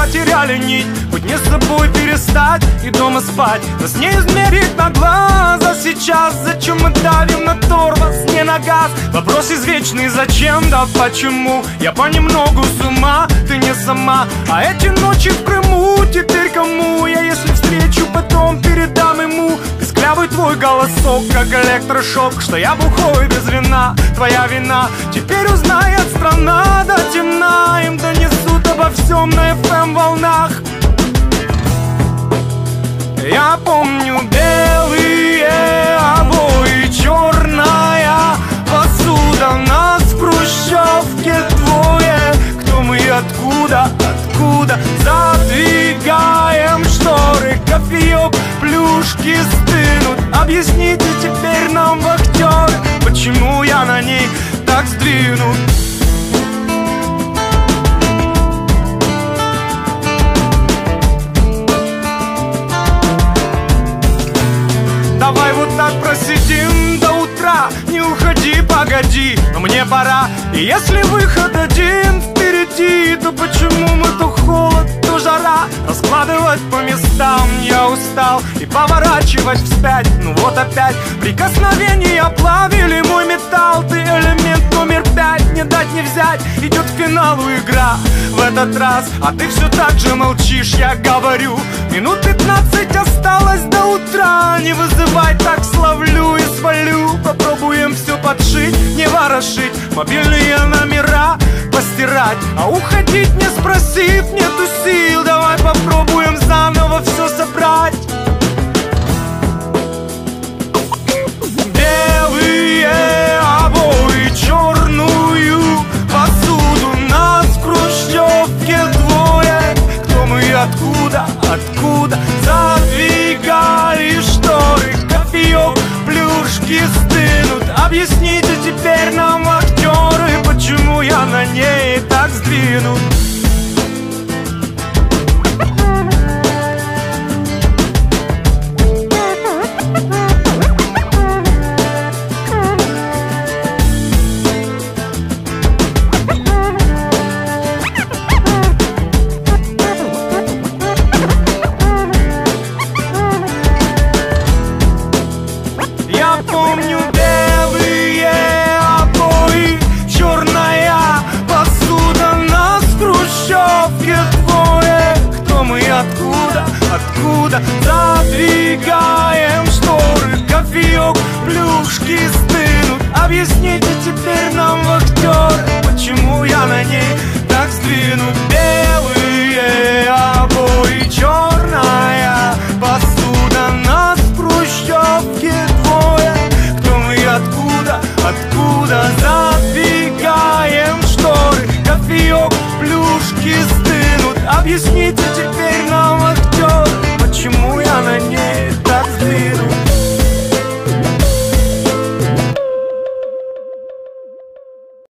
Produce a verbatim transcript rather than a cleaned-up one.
потеряли нить. Хоть не с собой перестать и дома спать, нас не измерить на глаза сейчас. Зачем мы давим на тормоз, не на газ? Вопрос извечный: зачем, да почему? Я понемногу с ума, ты не сама. А эти ночи в Крыму теперь кому? Я если встречу, потом передам ему писклявый твой голосок, как электрошок, что я бухой без вина. Твоя вина теперь узнает страна до темна. Им донесут обо всем на эф эм волнах. Я помню белые обои, черная посуда, нас в хрущевке двое. Кто мы и откуда, откуда? Задвигаем шторы, кофеек, плюшки стынут. Объясните теперь нам, вахтеры, почему я на ней так сдвинут. Давай вот так просидим до утра, не уходи, погоди, но мне пора. И если выход один впереди, то почему мы то холод, то жара? Раскладывать по местам я устал и поворачивать вспять. Ну вот опять прикосновения плавили мой металл. Ты элемент номер пять, не дать не взять. Идет к финалу игра в этот раз, а ты все так же молчишь, я говорю. Минут пятнадцать осталось до утра. Не вызывай, так словлю и свалю. Попробуем все подшить, не ворошить, мобильные номера постирать. А уходить не спросив, нету сил. Давай попробуем заново все собрать. Белые обои, черную посуду, нас в хрущевке двое. Кто мы и откуда, откуда? Задвигали шторы, кофеек, плюшки стынут. Объясните теперь нам, актеры, почему я на ней так сдвинут. Я помню белые обои, черная посуда, нас в хрущевке двое. Кто мы и откуда, откуда? Задвигаем шторы, кофеек, плюшки стынут. Объясните теперь нам, вахтеры,